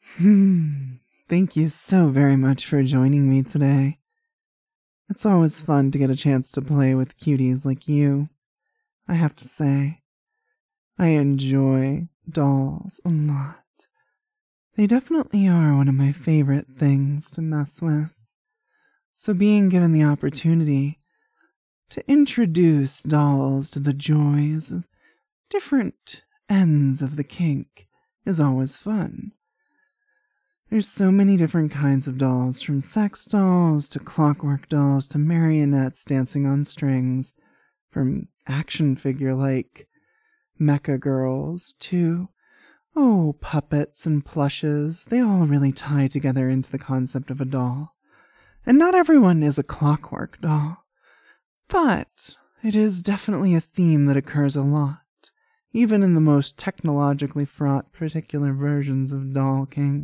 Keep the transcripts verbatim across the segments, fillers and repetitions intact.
Hmm. Thank you so very much for joining me today. It's always fun to get a chance to play with cuties like you. I have to say, I enjoy dolls a lot. They definitely are one of my favorite things to mess with. So being given the opportunity to introduce dolls to the joys of different ends of the kink is always fun. There's so many different kinds of dolls, from sex dolls to clockwork dolls to marionettes dancing on strings, from action figure like mecha girls to, oh, puppets and plushes. They all really tie together into the concept of a doll. And not everyone is a clockwork doll, but it is definitely a theme that occurs a lot, even in the most technologically fraught particular versions of doll kink.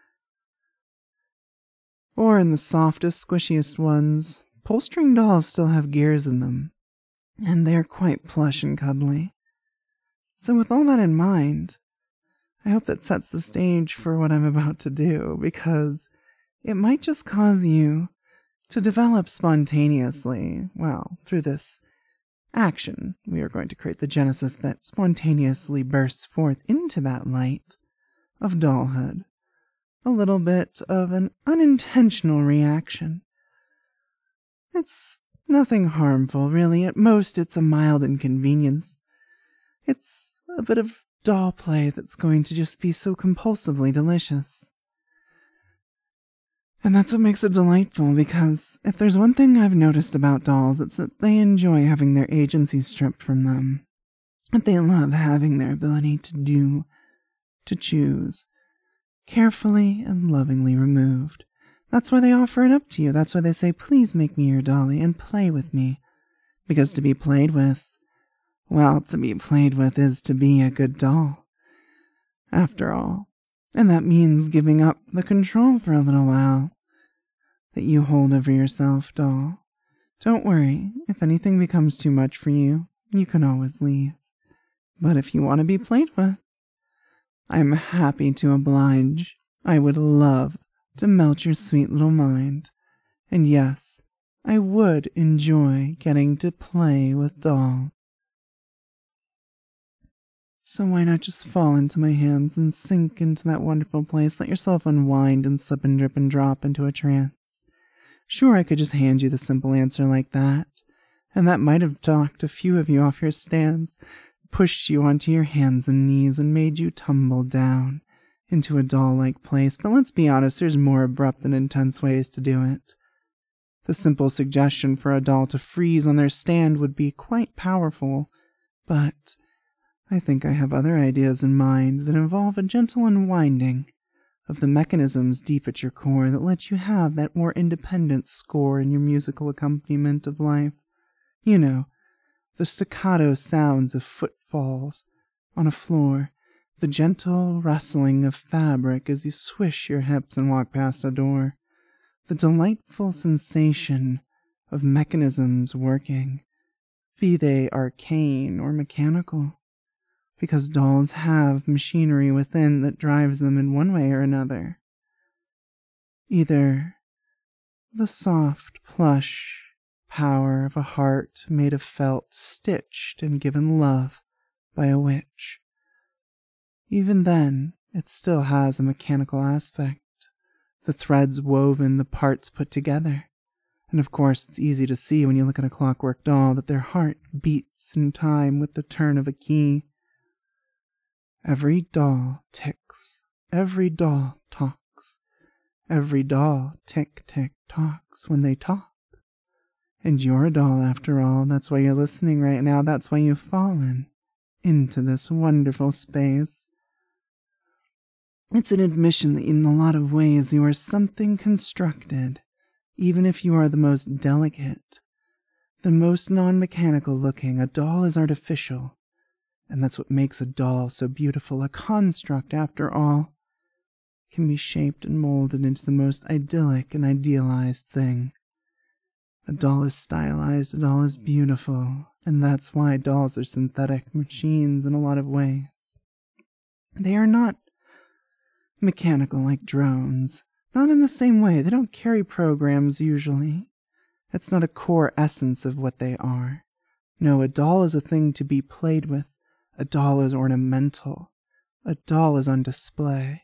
Or in the softest, squishiest ones, pull-string dolls still have gears in them, and they're quite plush and cuddly. So with all that in mind, I hope that sets the stage for what I'm about to do, because it might just cause you to develop spontaneously, well, through this action. We are going to create the genesis that spontaneously bursts forth into that light of dollhood. A little bit of an unintentional reaction. It's nothing harmful, really. At most, it's a mild inconvenience. It's a bit of doll play that's going to just be so compulsively delicious. And that's what makes it delightful, because if there's one thing I've noticed about dolls, it's that they enjoy having their agency stripped from them. That they love having their ability to do, to choose, carefully and lovingly removed. That's why they offer it up to you. That's why they say, please make me your dolly and play with me. Because to be played with, well, to be played with is to be a good doll, after all. And that means giving up the control for a little while that you hold over yourself, doll. Don't worry, if anything becomes too much for you, you can always leave. But if you want to be played with, I'm happy to oblige. I would love to melt your sweet little mind. And yes, I would enjoy getting to play with dolls. So why not just fall into my hands and sink into that wonderful place? Let yourself unwind and slip and drip and drop into a trance. Sure, I could just hand you the simple answer like that, and that might have knocked a few of you off your stands, pushed you onto your hands and knees, and made you tumble down into a doll-like place. But let's be honest, there's more abrupt and intense ways to do it. The simple suggestion for a doll to freeze on their stand would be quite powerful, but I think I have other ideas in mind that involve a gentle unwinding of the mechanisms deep at your core that let you have that more independent score in your musical accompaniment of life. You know, the staccato sounds of footfalls on a floor, the gentle rustling of fabric as you swish your hips and walk past a door, the delightful sensation of mechanisms working, be they arcane or mechanical, because dolls have machinery within that drives them in one way or another. Either the soft, plush power of a heart made of felt, stitched and given love by a witch. Even then, it still has a mechanical aspect. The threads woven, the parts put together. And of course, it's easy to see when you look at a clockwork doll that their heart beats in time with the turn of a key. Every doll ticks. Every doll talks. Every doll tick-tick talks when they talk. And you're a doll after all. That's why you're listening right now. That's why you've fallen into this wonderful space. It's an admission that in a lot of ways you are something constructed, even if you are the most delicate, the most non-mechanical looking. A doll is artificial. And that's what makes a doll so beautiful. A construct, after all, can be shaped and molded into the most idyllic and idealized thing. A doll is stylized, a doll is beautiful, and that's why dolls are synthetic machines in a lot of ways. They are not mechanical like drones. Not in the same way. They don't carry programs usually. It's not a core essence of what they are. No, a doll is a thing to be played with. A doll is ornamental. A doll is on display.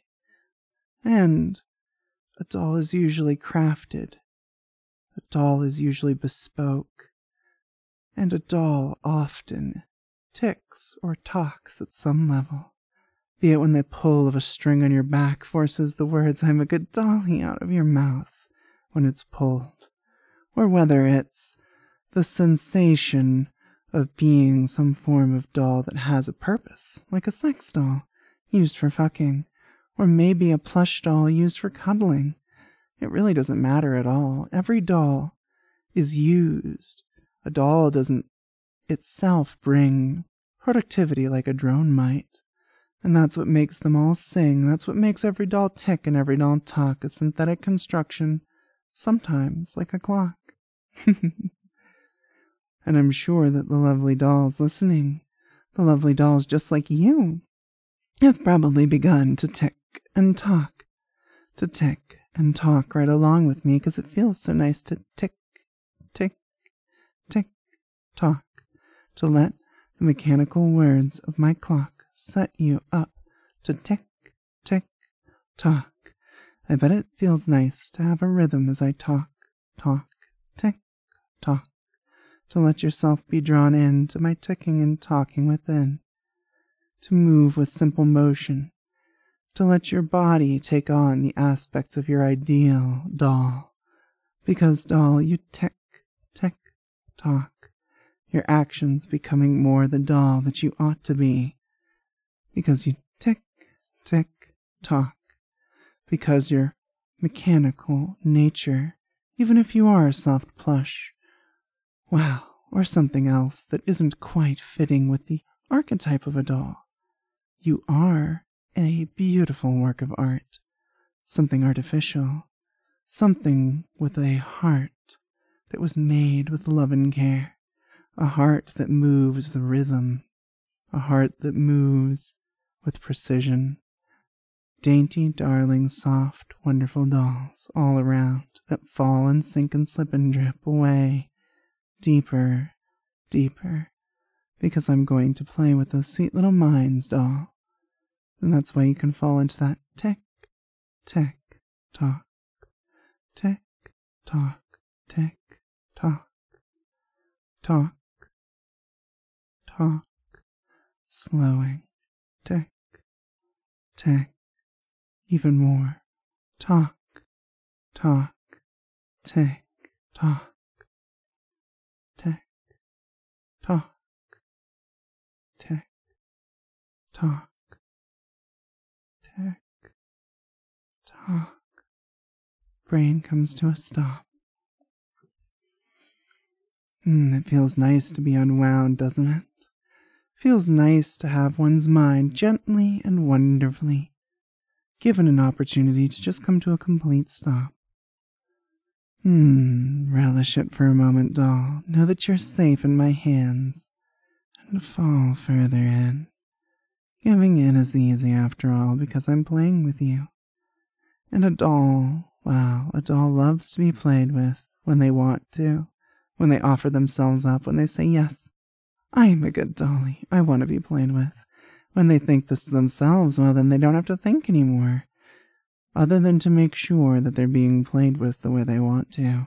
And a doll is usually crafted. A doll is usually bespoke. And a doll often ticks or talks at some level. Be it when the pull of a string on your back forces the words "I'm a good dolly" out of your mouth when it's pulled, or whether it's the sensation of being some form of doll that has a purpose, like a sex doll used for fucking, or maybe a plush doll used for cuddling. It really doesn't matter at all. Every doll is used. A doll doesn't itself bring productivity like a drone might. And that's what makes them all sing. That's what makes every doll tick and every doll talk. A synthetic construction, sometimes like a clock. And I'm sure that the lovely dolls listening, the lovely dolls just like you, have probably begun to tick and talk. To tick and talk right along with me, because it feels so nice to tick, tick, tick, talk. To let the mechanical words of my clock set you up to tick, tick, talk. I bet it feels nice to have a rhythm as I talk, talk, tick, talk. To let yourself be drawn in to my ticking and talking within. To move with simple motion. To let your body take on the aspects of your ideal doll. Because, doll, you tick, tick, talk. Your actions becoming more the doll that you ought to be. Because you tick, tick, talk. Because your mechanical nature, even if you are a soft plush, wow, or something else that isn't quite fitting with the archetype of a doll, you are a beautiful work of art, something artificial, something with a heart that was made with love and care, a heart that moves the rhythm, a heart that moves with precision. Dainty, darling, soft, wonderful dolls all around that fall and sink and slip and drip away, deeper, deeper, because I'm going to play with those sweet little minds, doll. And that's why you can fall into that tick, tick, tock, tick, tock, tick, tock, talk, talk, slowing, tick, tick, even more, talk, talk, tick, tock, tick, tock, tick, tock, tick, tock. Brain comes to a stop. Mm, it feels nice to be unwound, doesn't it? Feels nice to have one's mind gently and wonderfully given an opportunity to just come to a complete stop. Hmm, relish it for a moment, doll. Know that you're safe in my hands. And fall further in. Giving in is easy after all, because I'm playing with you. And a doll, well, a doll loves to be played with when they want to, when they offer themselves up, when they say, yes, I am a good dolly, I want to be played with. When they think this to themselves, well, then they don't have to think anymore, other than to make sure that they're being played with the way they want to.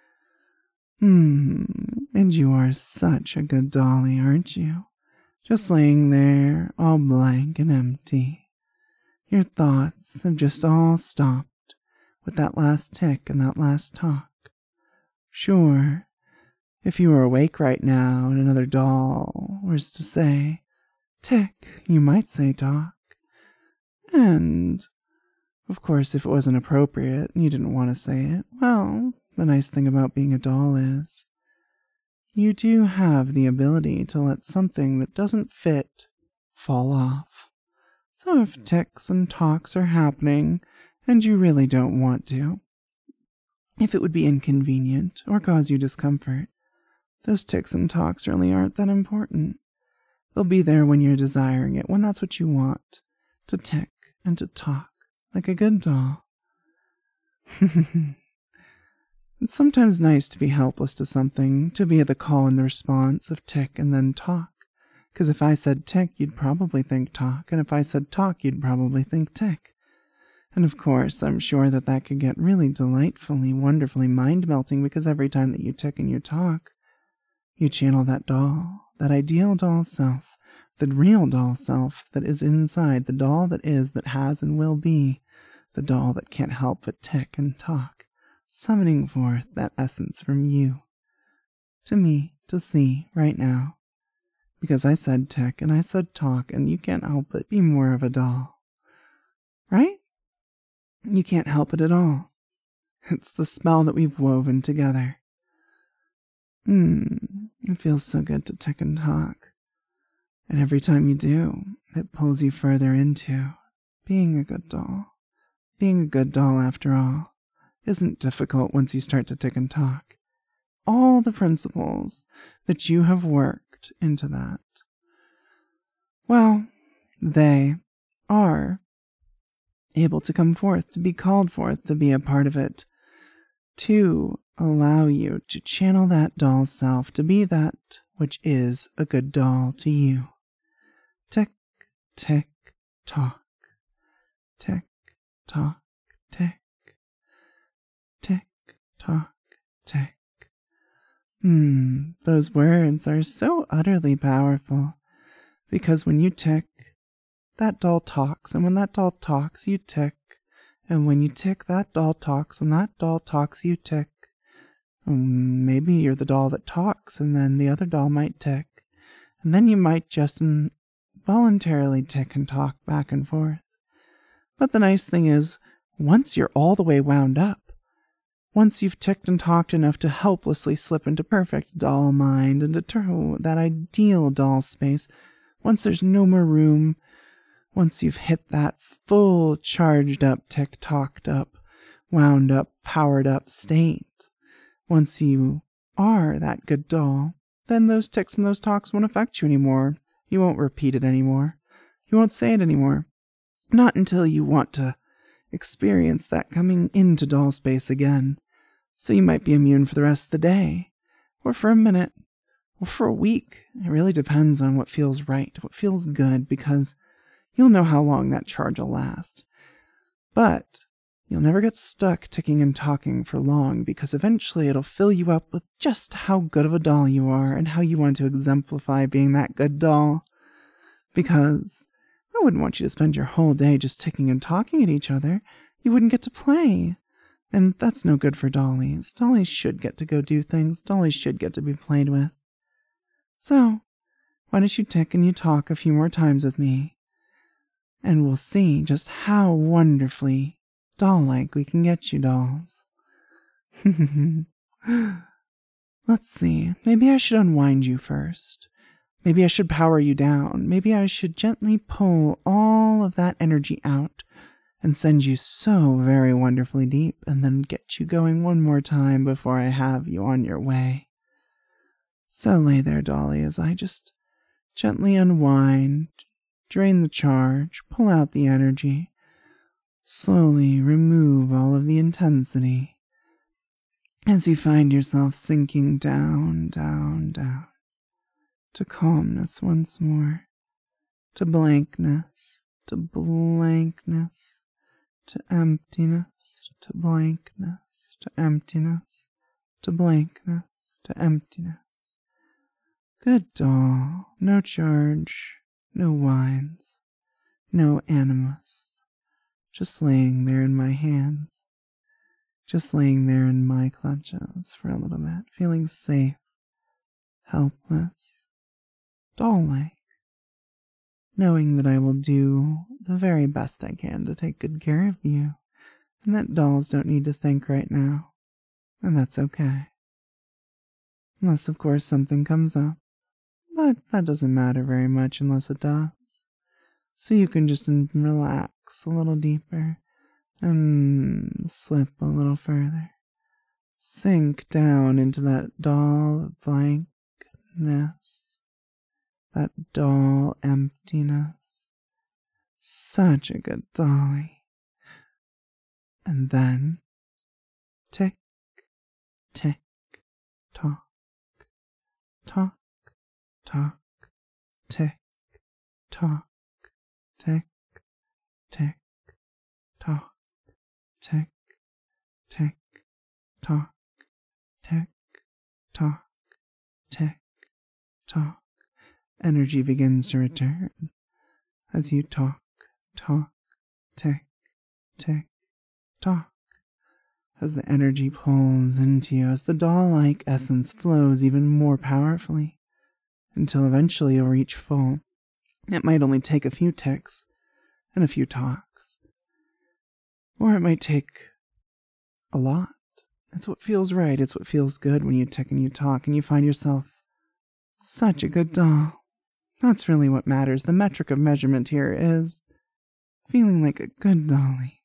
Hmm, and you are such a good dolly, aren't you? Just laying there, all blank and empty. Your thoughts have just all stopped with that last tick and that last talk. Sure, if you were awake right now and another doll was to say, tick, you might say talk. And, of course, if it wasn't appropriate and you didn't want to say it, well, the nice thing about being a doll is you do have the ability to let something that doesn't fit fall off. So if ticks and talks are happening and you really don't want to, if it would be inconvenient or cause you discomfort, those ticks and talks really aren't that important. They'll be there when you're desiring it, when that's what you want, to tick and to talk like a good doll. It's sometimes nice to be helpless to something, to be the call and the response of tick and then talk. Because if I said tick, you'd probably think talk, and if I said talk, you'd probably think tick. And of course, I'm sure that that could get really delightfully, wonderfully mind-melting, because every time that you tick and you talk, you channel that doll, that ideal doll self, the real doll self that is inside, the doll that is, that has and will be, the doll that can't help but tick and talk, summoning forth that essence from you to me to see right now. Because I said tick and I said talk, and you can't help but be more of a doll. Right? You can't help it at all. It's the spell that we've woven together. Hmm, it feels so good to tick and talk. And every time you do, it pulls you further into being a good doll. Being a good doll, after all, isn't difficult once you start to tick and talk. All the principles that you have worked into that, well, they are able to come forth, to be called forth, to be a part of it, to allow you to channel that doll self, to be that which is a good doll to you. Tick, tick, tock. Tick, tock, tick. Tick, tock, tick. Hmm, those words are so utterly powerful, because when you tick, that doll talks, and when that doll talks, you tick, and when you tick, that doll talks, when that doll talks, you tick. Um, maybe you're the doll that talks, and then the other doll might tick, and then you might just involuntarily tick and talk back and forth. But the nice thing is, once you're all the way wound up, once you've ticked and talked enough to helplessly slip into perfect doll mind, into ter- that ideal doll space, once there's no more room, once you've hit that full charged up, tick-tocked up, wound up, powered up state, once you are that good doll, then those ticks and those talks won't affect you anymore. You won't repeat it anymore. You won't say it anymore. Not until you want to experience that coming into doll space again. So you might be immune for the rest of the day, or for a minute, or for a week. It really depends on what feels right, what feels good, because you'll know how long that charge will last. But you'll never get stuck ticking and talking for long, because eventually it'll fill you up with just how good of a doll you are and how you want to exemplify being that good doll. Because I wouldn't want you to spend your whole day just ticking and talking at each other. You wouldn't get to play. And that's no good for dollies. Dollies should get to go do things. Dollies should get to be played with. So, why don't you tick and you talk a few more times with me, and we'll see just how wonderfully doll-like we can get you, dolls. Let's see. Maybe I should unwind you first. Maybe I should power you down. Maybe I should gently pull all of that energy out and send you so very wonderfully deep, and then get you going one more time before I have you on your way. So lay there, dolly, as I just gently unwind, drain the charge, pull out the energy, slowly remove all of the intensity, as you find yourself sinking down, down, down, to calmness once more, to blankness, to blankness, to emptiness, to blankness, to emptiness, to blankness, to emptiness. Good doll, no charge, no whines, no animus, just laying there in my hands, just laying there in my clutches for a little bit, feeling safe, helpless, doll-like, knowing that I will do the very best I can to take good care of you, and that dolls don't need to think right now, and that's okay. Unless, of course, something comes up, but that doesn't matter very much unless it does. So you can just relax a little deeper and slip a little further. Sink down into that dull blankness, that dull emptiness. Such a good dolly. And then tick, tick, tock, tock, tock, tick, tock, tick, tick, tock, tick, tick, tock, tick, tock, tick, tock. Energy begins to return as you talk, talk, tick, tick, tock. As the energy pulls into you, as the doll-like essence flows even more powerfully, until eventually you'll reach full. It might only take a few ticks and a few talks, or it might take a lot. It's what feels right. It's what feels good when you tick and you talk and you find yourself such a good doll. That's really what matters. The metric of measurement here is feeling like a good dolly.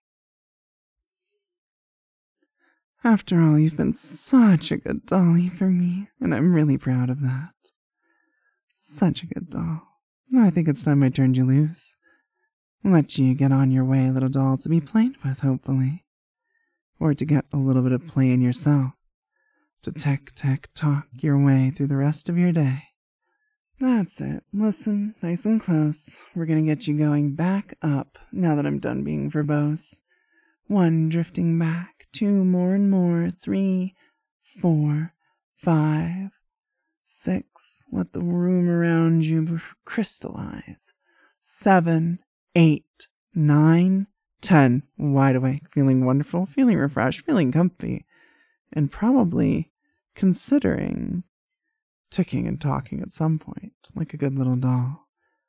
After all, you've been such a good dolly for me, and I'm really proud of that. Such a good doll. I think it's time I turned you loose. Let you get on your way, little doll, to be played with, hopefully. Or to get a little bit of play in yourself. To tick, tick, tock your way through the rest of your day. That's it. Listen, nice and close. We're gonna get you going back up, now that I'm done being verbose. One, drifting back. Two, more and more. Three, four, five, six. Let the room around you crystallize. Seven, eight, nine, ten. Wide awake, feeling wonderful, feeling refreshed, feeling comfy, and probably considering ticking and talking at some point, like a good little doll.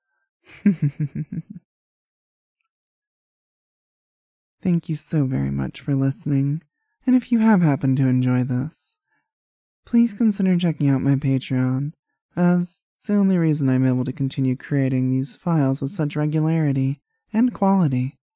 Thank you so very much for listening, and if you have happened to enjoy this, please consider checking out my Patreon, as it's the only reason I'm able to continue creating these files with such regularity and quality.